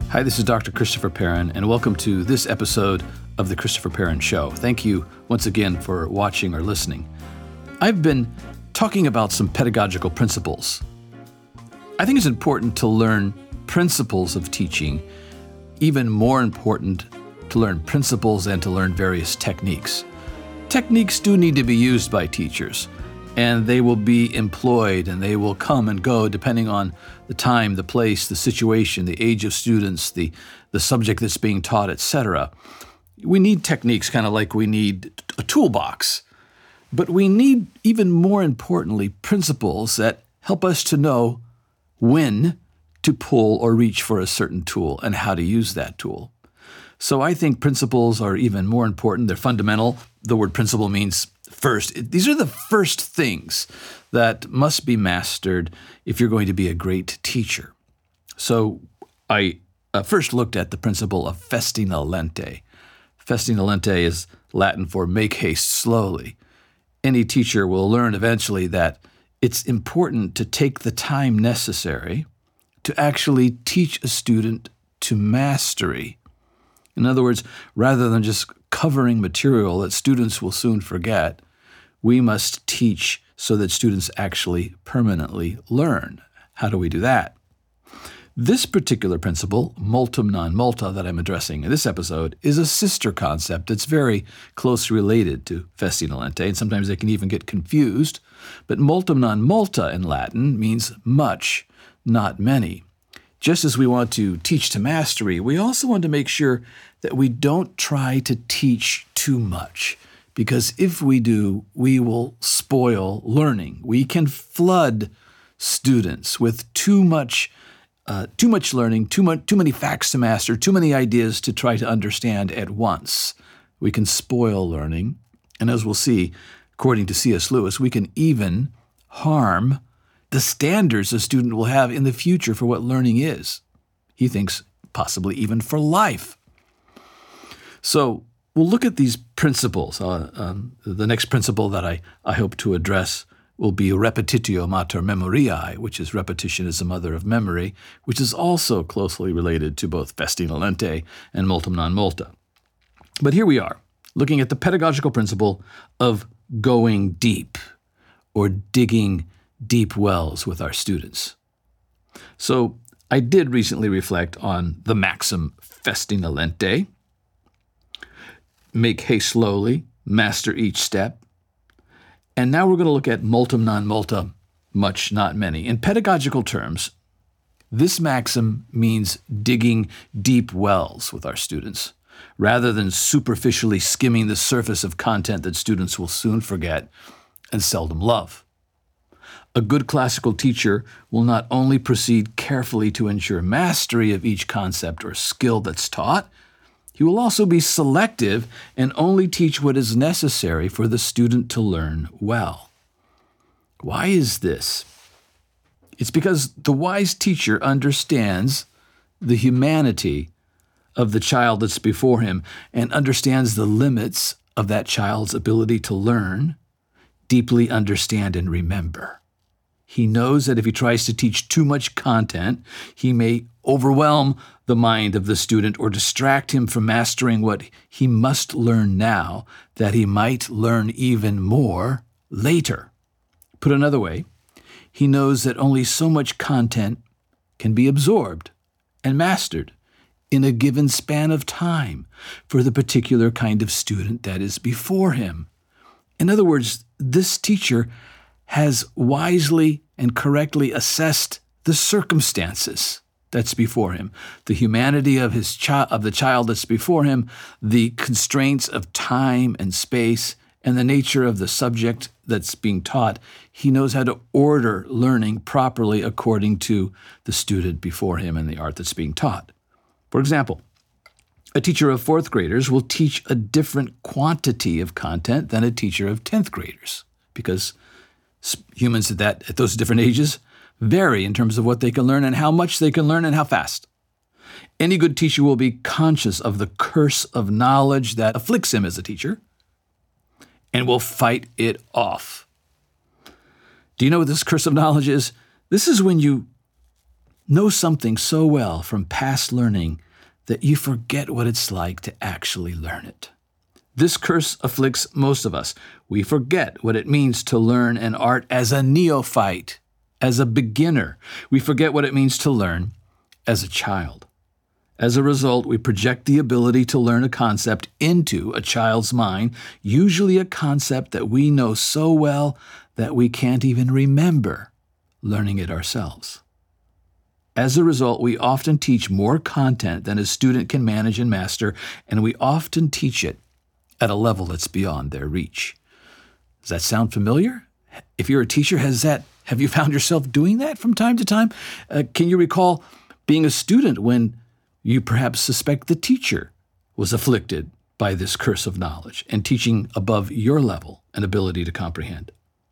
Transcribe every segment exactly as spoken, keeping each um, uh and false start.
Hi, this is Doctor Christopher Perrin, and welcome to this episode of The Christopher Perrin Show. Thank you once again for watching or listening. I've been talking about some pedagogical principles. I think it's important to learn principles of teaching, even more important to learn principles and to learn various techniques. Techniques do need to be used by teachers, and they will be employed and they will come and go depending on the time, the place, the situation, the age of students, the, the subject that's being taught, et cetera. We need techniques kind of like we need a toolbox, but we need, even more importantly, principles that help us to know when to pull or reach for a certain tool and how to use that tool. So I think principles are even more important. They're fundamental. The word principle means first. These are the first things that must be mastered if you're going to be a great teacher. So I uh, first looked at the principle of festina lente. Festina lente is Latin for make haste slowly. Any teacher will learn eventually that it's important to take the time necessary to actually teach a student to mastery. In other words, rather than just covering material that students will soon forget, we must teach so that students actually permanently learn. How do we do that? This particular principle, multum non multa, that I'm addressing in this episode, is a sister concept that's very closely related to festina lente, and sometimes they can even get confused. But multum non multa in Latin means much, not many. Just as we want to teach to mastery, we also want to make sure that we don't try to teach too much, because if we do, we will spoil learning. We can flood students with too much uh, too much learning, too much, too many facts to master, too many ideas to try to understand at once. We can spoil learning, and as we'll see, according to C S Lewis, we can even harm the standards a student will have in the future for what learning is. He thinks possibly even for life. So we'll look at these principles. Uh, um, the next principle that I, I hope to address will be repetitio mater memoriae, which is repetition is the mother of memory, which is also closely related to both festina lente and multum non multa. But here we are, looking at the pedagogical principle of going deep, or digging deep wells with our students. So I did recently reflect on the maxim festina lente, make haste slowly, master each step. And now we're going to look at multum non multa, much, not many. In pedagogical terms, this maxim means digging deep wells with our students, rather than superficially skimming the surface of content that students will soon forget and seldom love. A good classical teacher will not only proceed carefully to ensure mastery of each concept or skill that's taught, he will also be selective and only teach what is necessary for the student to learn well. Why is this? It's because the wise teacher understands the humanity of the child that's before him and understands the limits of that child's ability to learn, deeply understand, and remember. He knows that if he tries to teach too much content, he may overwhelm the mind of the student or distract him from mastering what he must learn now, that he might learn even more later. Put another way, he knows that only so much content can be absorbed and mastered in a given span of time for the particular kind of student that is before him. In other words, this teacher has wisely and correctly assessed the circumstances that's before him, the humanity of his chi- of the child that's before him, the constraints of time and space, and the nature of the subject that's being taught. He knows how to order learning properly according to the student before him and the art that's being taught. For example, a teacher of fourth graders will teach a different quantity of content than a teacher of tenth graders, because humans at that at those different ages vary in terms of what they can learn and how much they can learn and how fast. Any good teacher will be conscious of the curse of knowledge that afflicts him as a teacher and will fight it off. Do you know what this curse of knowledge is? This is when you know something so well from past learning that you forget what it's like to actually learn it. This curse afflicts most of us. We forget what it means to learn an art as a neophyte, as a beginner. We forget what it means to learn as a child. As a result, we project the ability to learn a concept into a child's mind, usually a concept that we know so well that we can't even remember learning it ourselves. As a result, we often teach more content than a student can manage and master, and we often teach it at a level that's beyond their reach. Does that sound familiar? If you're a teacher, has that, have you found yourself doing that from time to time? Uh, can you recall being a student when you perhaps suspect the teacher was afflicted by this curse of knowledge and teaching above your level and ability to comprehend?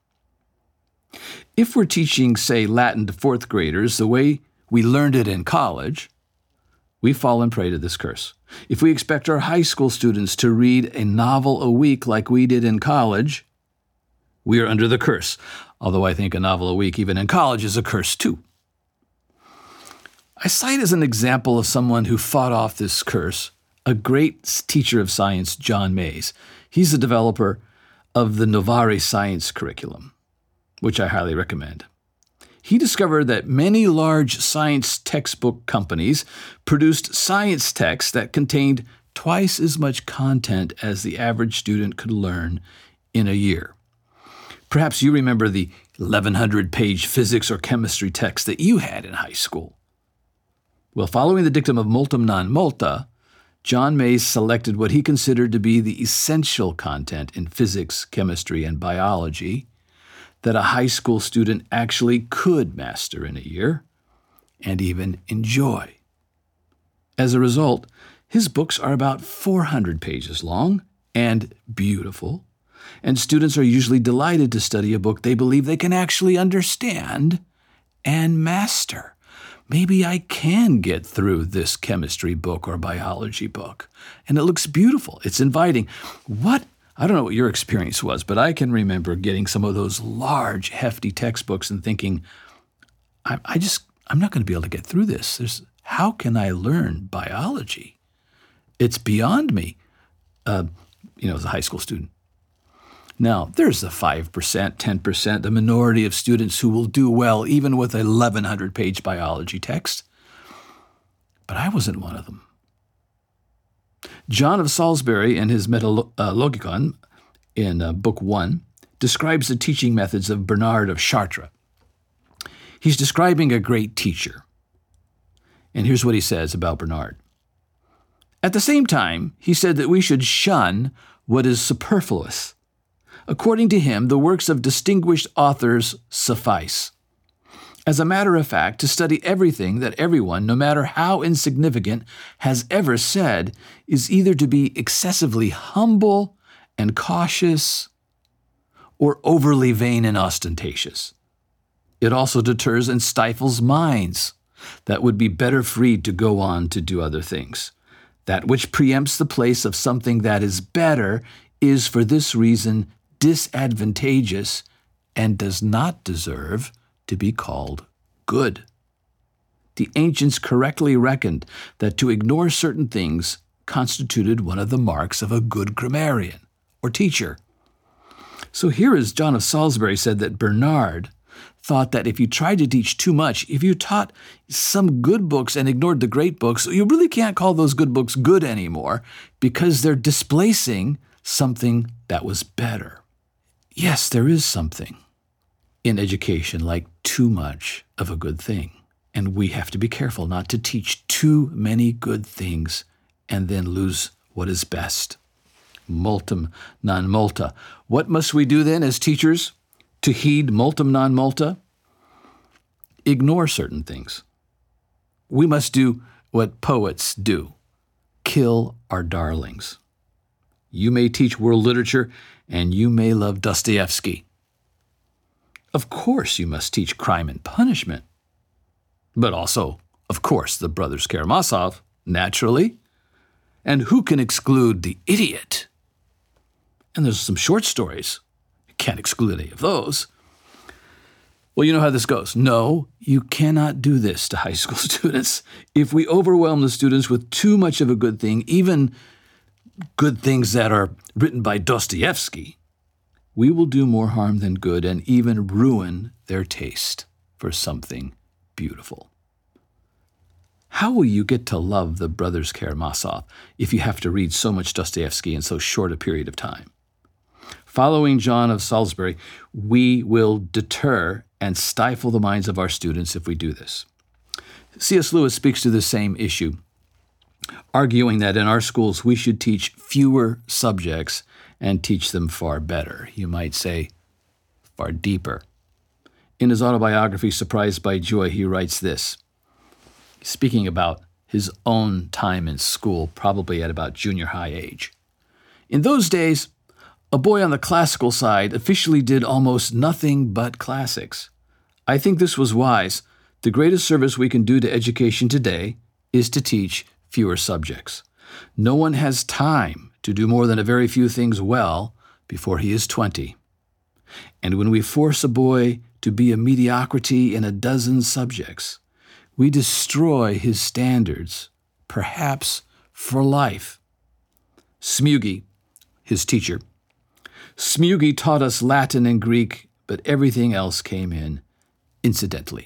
If we're teaching, say, Latin to fourth graders the way we learned it in college, we fall and prey to this curse. If we expect our high school students to read a novel a week like we did in college, we are under the curse, although I think a novel a week, even in college, is a curse too. I cite as an example of someone who fought off this curse a great teacher of science, John Mays. He's the developer of the Novare science curriculum, which I highly recommend. He discovered that many large science textbook companies produced science texts that contained twice as much content as the average student could learn in a year. Perhaps you remember the eleven hundred page physics or chemistry text that you had in high school. Well, following the dictum of multum non multa, John Mays selected what he considered to be the essential content in physics, chemistry, and biology that a high school student actually could master in a year and even enjoy. As a result, his books are about four hundred pages long and beautiful, and students are usually delighted to study a book they believe they can actually understand and master. Maybe I can get through this chemistry book or biology book, and it looks beautiful. It's inviting. What I don't know what your experience was, but I can remember getting some of those large, hefty textbooks and thinking, I, I just, I'm not going to be able to get through this. There's, how can I learn biology? It's beyond me, uh, you know, as a high school student. Now, there's the five percent, ten percent, the minority of students who will do well even with an eleven hundred page biology text. But I wasn't one of them. John of Salisbury, in his Metalogicon, in uh, Book One, describes the teaching methods of Bernard of Chartres. He's describing a great teacher. And here's what he says about Bernard. At the same time, he said that we should shun what is superfluous. According to him, the works of distinguished authors suffice. As a matter of fact, to study everything that everyone, no matter how insignificant, has ever said is either to be excessively humble and cautious or overly vain and ostentatious. It also deters and stifles minds that would be better freed to go on to do other things. That which preempts the place of something that is better is for this reason disadvantageous and does not deserve to be called good. The ancients correctly reckoned that to ignore certain things constituted one of the marks of a good grammarian or teacher. So here is John of Salisbury said that Bernard thought that if you tried to teach too much, if you taught some good books and ignored the great books, you really can't call those good books good anymore because they're displacing something that was better. Yes, there is something in education like too much of a good thing, and we have to be careful not to teach too many good things and then lose what is best. Multum non multa. What must we do then as teachers to heed multum non multa? Ignore certain things. We must do what poets do. Kill our darlings. You may teach world literature, and you may love Dostoevsky. Of course you must teach Crime and Punishment, but also, of course, the Brothers Karamazov, naturally. And who can exclude The Idiot? And there's some short stories. You can't exclude any of those. Well, you know how this goes. No, you cannot do this to high school students. If we overwhelm the students with too much of a good thing, even good things that are written by Dostoevsky, we will do more harm than good and even ruin their taste for something beautiful. How will you get to love the Brothers Karamazov if you have to read so much Dostoevsky in so short a period of time? Following John of Salisbury, we will deter and stifle the minds of our students if we do this. C S Lewis speaks to the same issue, arguing that in our schools we should teach fewer subjects and teach them far better. You might say, far deeper. In his autobiography, Surprised by Joy, he writes this, speaking about his own time in school, probably at about junior high age. In those days, a boy on the classical side officially did almost nothing but classics. I think this was wise. The greatest service we can do to education today is to teach fewer subjects. No one has time to do more than a very few things well before he is twenty. And when we force a boy to be a mediocrity in a dozen subjects, we destroy his standards, perhaps for life. Smuggy, his teacher, Smuggy taught us Latin and Greek, but everything else came in incidentally.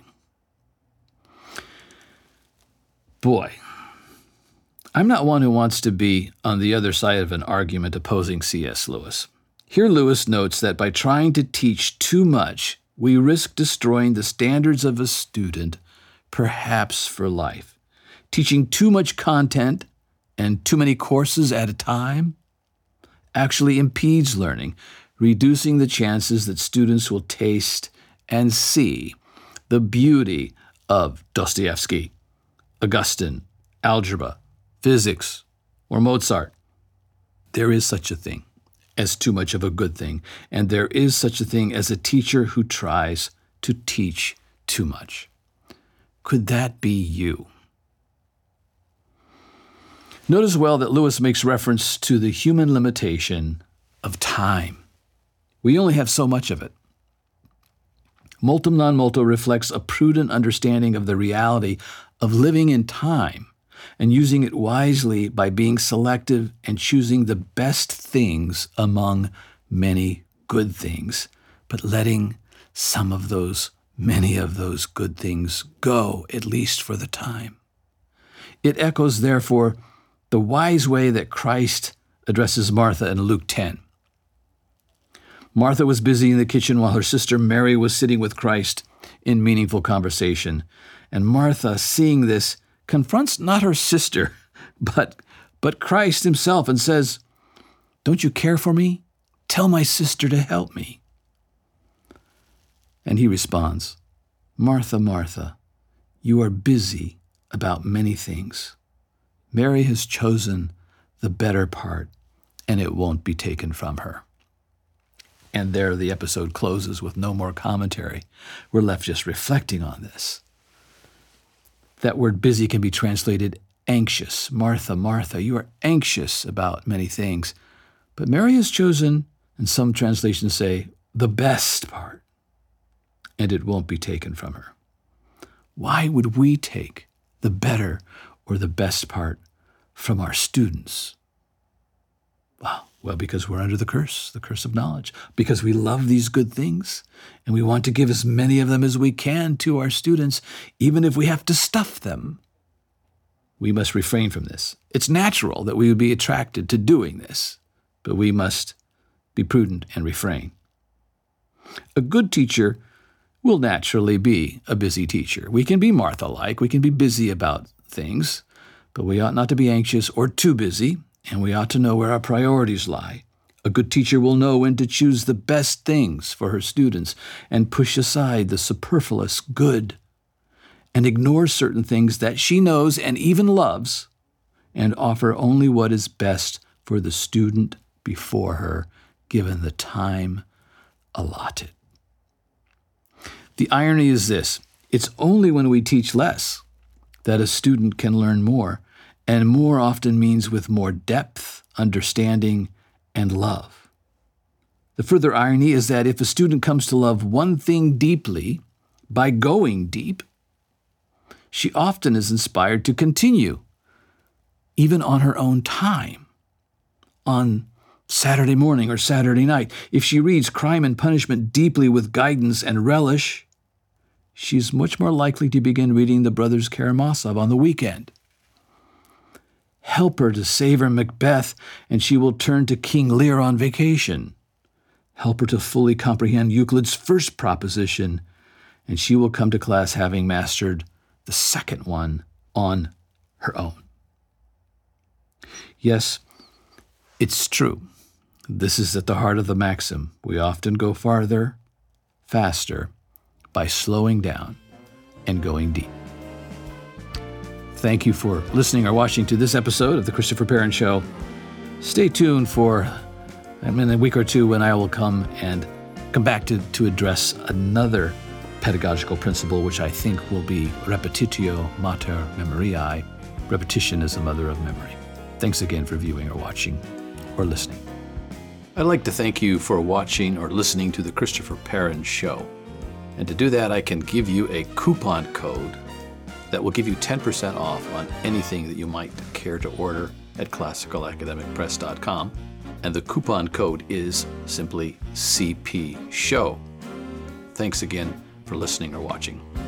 Boy, I'm not one who wants to be on the other side of an argument opposing C S Lewis. Here Lewis notes that by trying to teach too much, we risk destroying the standards of a student, perhaps for life. Teaching too much content and too many courses at a time actually impedes learning, reducing the chances that students will taste and see the beauty of Dostoevsky, Augustine, algebra, physics, or Mozart. There is such a thing as too much of a good thing, and there is such a thing as a teacher who tries to teach too much. Could that be you? Notice well that Lewis makes reference to the human limitation of time. We only have so much of it. Multum non multo reflects a prudent understanding of the reality of living in time and using it wisely by being selective and choosing the best things among many good things, but letting some of those, many of those good things go, at least for the time. It echoes, therefore, the wise way that Christ addresses Martha in Luke ten. Martha was busy in the kitchen while her sister Mary was sitting with Christ in meaningful conversation. And Martha, seeing this, confronts not her sister, but, but Christ himself and says, "Don't you care for me? Tell my sister to help me." And he responds, "Martha, Martha, you are busy about many things. Mary has chosen the better part, and it won't be taken from her." And there the episode closes with no more commentary. We're left just reflecting on this. That word busy can be translated anxious. Martha, Martha, you are anxious about many things. But Mary has chosen, and some translations say, the best part, and it won't be taken from her. Why would we take the better or the best part from our students? Well, well, because we're under the curse, the curse of knowledge, because we love these good things, and we want to give as many of them as we can to our students, even if we have to stuff them. We must refrain from this. It's natural that we would be attracted to doing this, but we must be prudent and refrain. A good teacher will naturally be a busy teacher. We can be Martha-like, we can be busy about things, but we ought not to be anxious or too busy, and we ought to know where our priorities lie. A good teacher will know when to choose the best things for her students and push aside the superfluous good and ignore certain things that she knows and even loves and offer only what is best for the student before her, given the time allotted. The irony is this: it's only when we teach less that a student can learn more, and more often means with more depth, understanding, and love. The further irony is that if a student comes to love one thing deeply, by going deep, she often is inspired to continue, even on her own time, on Saturday morning or Saturday night. If she reads Crime and Punishment deeply with guidance and relish, she's much more likely to begin reading the Brothers Karamazov on the weekend. Help her to savor Macbeth, and she will turn to King Lear on vacation. Help her to fully comprehend Euclid's first proposition, and she will come to class having mastered the second one on her own. Yes, it's true. This is at the heart of the maxim. We often go farther, faster, by slowing down and going deep. Thank you for listening or watching to this episode of The Christopher Perrin Show. Stay tuned for in a week or two when I will come and come back to, to address another pedagogical principle, which I think will be repetitio mater memoriae. Repetition is the mother of memory. Thanks again for viewing or watching or listening. I'd like to thank you for watching or listening to The Christopher Perrin Show. And to do that, I can give you a coupon code that will give you ten percent off on anything that you might care to order at classical academic press dot com. And the coupon code is simply C P Show. Thanks again for listening or watching.